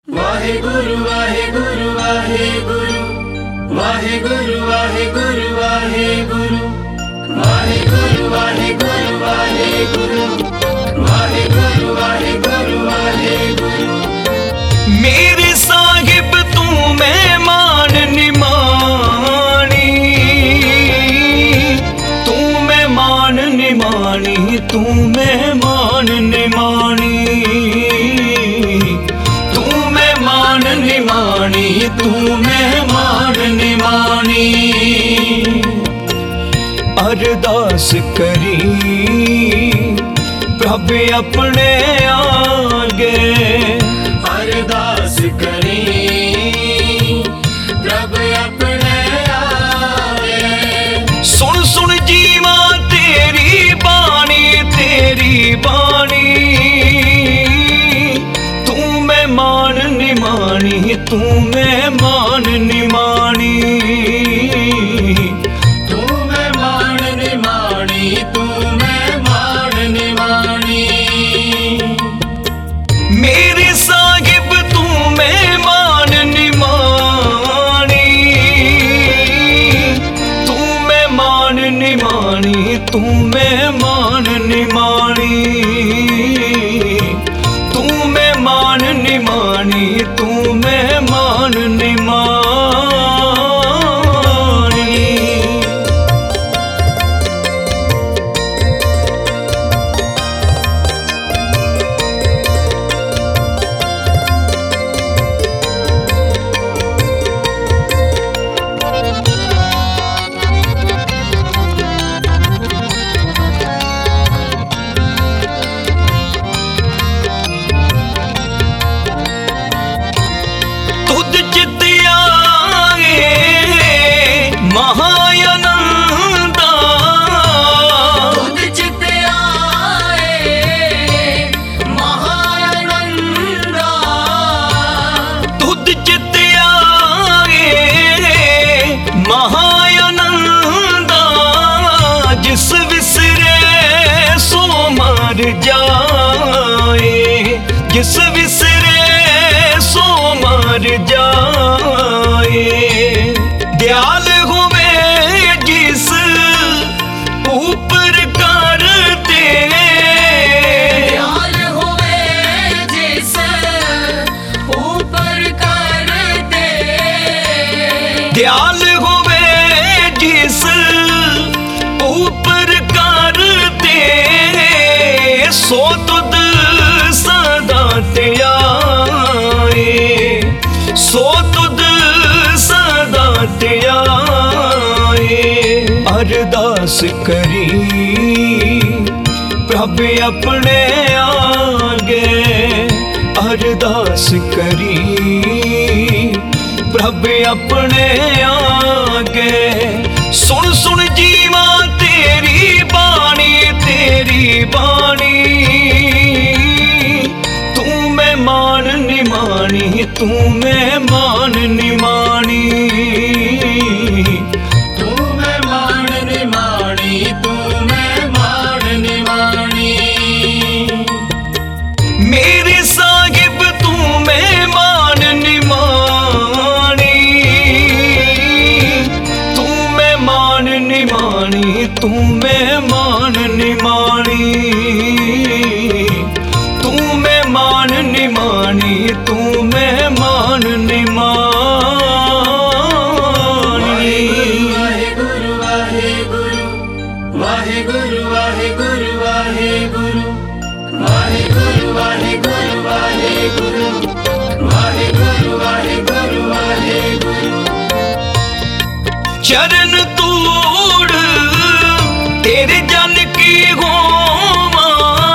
ਵਾਹਿਗੁਰੂ ਵਾਹਿਗੁਰੂ ਵਾਹਿਗੁਰੂ ਵਾਹਿਗੁਰੂ ਵਾਹਿਗੁਰੂ ਵਾਹਿਗੁਰੂ ਵਾਹਿਗੁਰੂ ਵਾਹਿਗੁਰੂ ਵਾਹਿਗੁਰੂ ਵਾਹਿਗੁਰੂ ਵਾਹਿਗੁਰੂ ਵਾਹਿਗੁਰੂ। मेरे साहिब तू मेहमान निमानी, तू मेहमान निमानी, तू मेहमान निमानी, तू मेहमान निमानी, तू मेहमान निमानी। अरदास करी प्रभ अपने आगे, अरदास करी प्रभ अपने आगे। सुन सुन जीवा तेरी बाणी, तेरी बाणी। तू मेहमान निमानी, तू मेहमान निमानी, तू मेहमान निमानी, तू मेहमान निमानी। मेरे साहिब तू मेहमान निमानी, तू मेहमान निमानी, तू मेहमान निमानी, तू मेहमान निमानी, तू मेहमान निमानी। तुद चित आए महायानंदा, खुद चित आए महानंदा। तुद चित आए महायानंदा। जिस विसरे सो मर जाए, जिस विसरे सो मर जाए। दयाल होवे जिस ऊपर करते, दयाल होवे जिस ऊपर करते। दयाल होवे जिस ऊपर करते। सो तुद सदा त्याए, सो तुद सदा त्याए। अरदास करी प्रभ अपने आगे, अरदास करी प्रभ अपने आगे। सुन सुन जीवा तेरी बाणी, तेरी बाणी। तू मेहमान निमानी, तू मेहमान निमानी, तू मेहमान निमानी, तू मेहमान निमानी। मेरे साहिब तू मेहमान निमानी, तू मेहमान निमानी, तू मेहमान निमानी, तू मेहमान निमानी, तू मेहमान निमानी। वाहिगुरु वाहिगुरु वाहिगुरु वाहिगुरु वाहिगुरु वाहिगुरु वाहिगुरु वाहिगुरु वाहिगुरु वाहिगुरु वाहिगुरु। चरण तूड़ तेरे जन की होवा,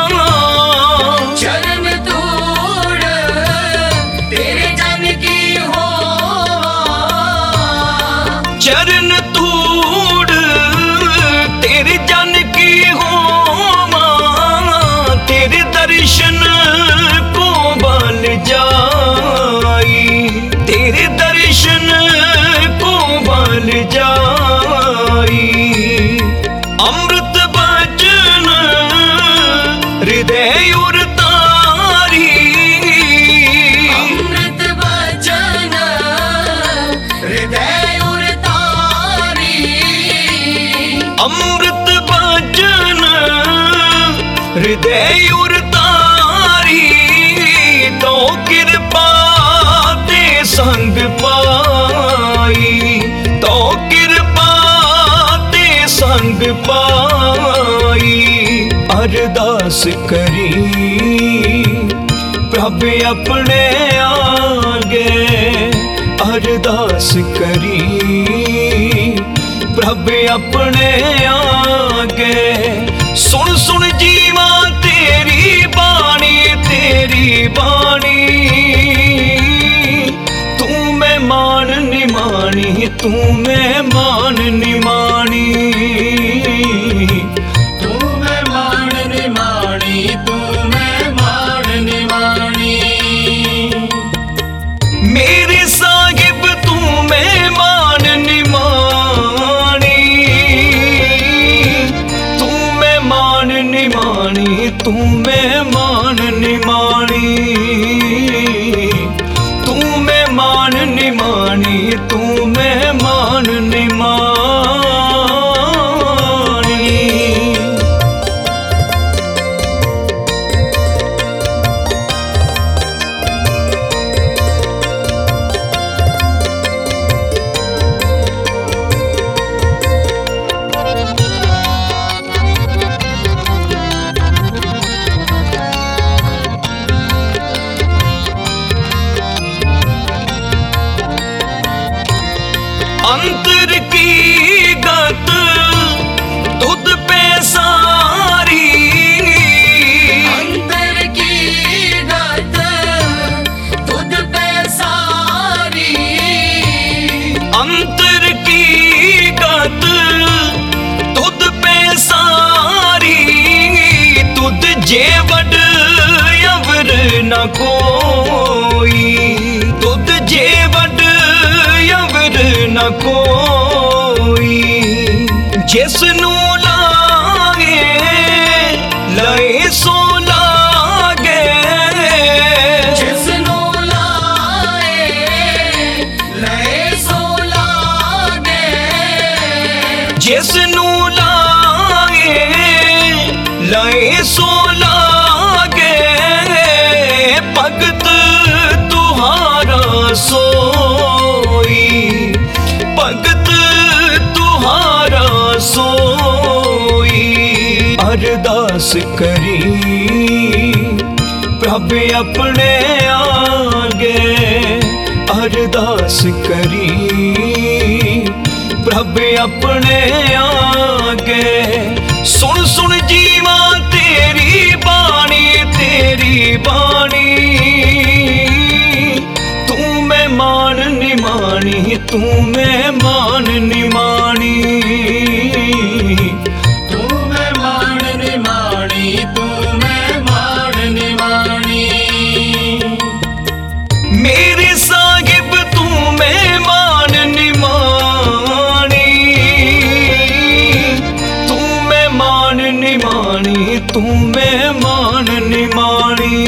चरण तोड़ तेरे जन की होवा। चरण तूड़ तेरे जन की होवा। तेरे दर्शन को बल जाई, तेरे दर्शन को बल जाई। अमृत ਹਿਰਦੇ ਉਰਤਾਰੀ ਤੋ ਕਿਰਪਾ ਤੇ ਸੰਗ ਪਾਈ, ਤੋ ਕਿਰਪਾ ਤੇ ਸੰਗ ਪਾਈ। ਅਰਦਾਸ ਕਰੀ ਪ੍ਰਭ ਆਪਣੇ ਆਗੇ, ਅਰਦਾਸ ਕਰੀ ਪ੍ਰਭ ਆਪਣੇ ਆਗੇ। ਸੁਣ ਸੁਣ ਜੀਵਾ ਤੇਰੀ ਬਾਣੀ, ਤੇਰੀ ਬਾਣੀ। ਤੂੰ ਮਹਿਮਾਨ ਨਿਮਾਣੀ, ਤੂੰ ਮਹਿਮਾਨ ਨਿਮਾਣੀ। ਤੂੰ ਮਹਿਮਾਨ ਨਿਮਾਣੀ, ਤੂੰ ਮਹਿਮਾਨ ਨਿਮਾਣੀ। ਮੇਰੇ ਸਾਹਿਬ ਤੂੰ ਮਹਿਮਾਨ ਨਿਮਾਣੀ, ਤੂੰ ਮਹਿਮਾਨ ਨਿਮਾਣੀ, ਤੂੰ ਮਹਿਮਾਨ ਨਿਮਾਣੀ। ਤੂੰ ਮਹਿਮਾਨ ਨਿਮਾਣੀ, ਤੂੰ ਮਹਿਮਾਨ ਨਿਮਾਣੀ। अंतर की गत तुध पे सारी, अंतर की गत तुझ पे सारी। अंतर की गत तुध पे सारी। तुध जेवड अवर न कोई, तुध जेवड अवर न कोई। जिसनू लागे लए सो लागे, जिसनू लाए लए सो लागे। जिसनू लागे लए सो लागे। भगत तुहारा सोई, भगत तुहारा सोई। अरदास करी प्रभ अपने आगे, अरदास करी प्रभ अपने आगे। सुन सुन जीवा तेरी बाणी, तेरी बाणी। तू मਹਿਮਾਨ ਨਿਮਾਣੀ, ਤੂੰ ਮਹਿਮਾਨ ਨਿਮਾਣੀ। तू मਹਿਮਾਨ ਨਿਮਾਣੀ, तू ਮਹਿਮਾਨ ਨਿਮਾਣੀ। ਮੇਰੇ ਸਾਹਿਬ ਤੂੰ ਮਹਿਮਾਨ ਨਿਮਾਣੀ, ਤੂੰ ਮਹਿਮਾਨ ਨਿਮਾਣੀ, ਤੂੰ ਮਹਿਮਾਨ ਨਿਮਾਣੀ।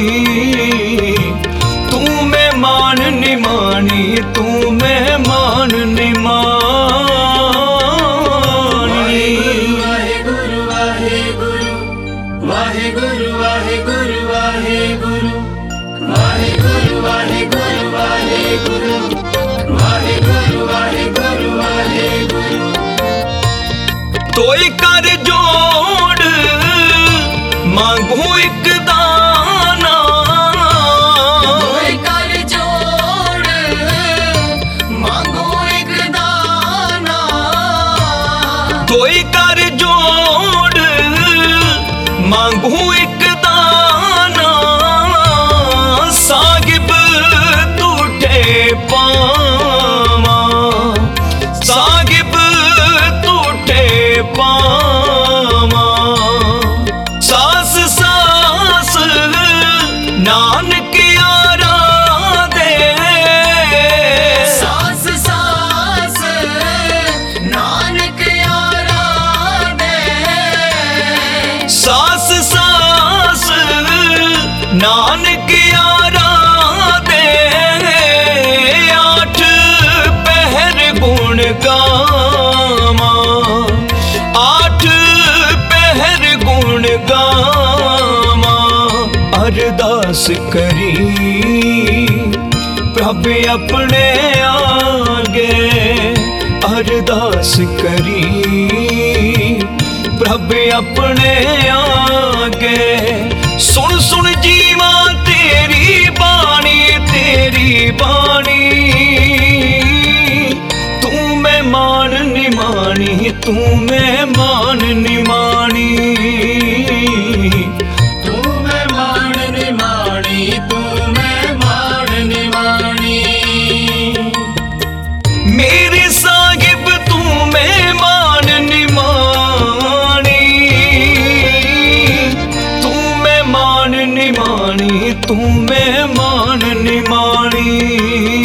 ਤੂੰ ਮਹਿਮਾਨ ਨਿਮਾਣੀ, ਤੂੰ ਮਹਿਮਾਨ ਨਿਮਾਣੀ। ਵਾਹਿਗੁਰੂ ਵਾਹਿਗੁਰੂ ਵਾਹਿਗੁਰੂ ਵਾਹਿਗੁਰੂ ਵਾਹਿਗੁਰੂ ਵਾਹਿਗੁਰੂ ਵਾਹਿਗੁਰੂ ਵਾਹਿਗੁਰੂ ਵਾਹਿਗੁਰੂ ਵਾਹਿਗੁਰੂ ਵਾਹਿਗੁਰੂ। ਤੋਏ ਕਰ ਜੋੜ ਮੰਗੂ ਇੱਕ ਦਾਨਾ, ਤੋਏ ਕਰ ਜੋੜ ਮੰਗੂ अरदास करी प्रभ अपने आगे, अरदास करी प्रभ अपने आगे। सुन सुन जीवा तेरी बाणी, तेरी बाणी, तू मैं मान निमानी, तू मैं मान निमानी, तू मैं मान निमानी, तू मैं मान निमानी। मेरे साहिब तू मैं मान निमानी, तू मैं मान निमानी, तू मैं मान निमानी।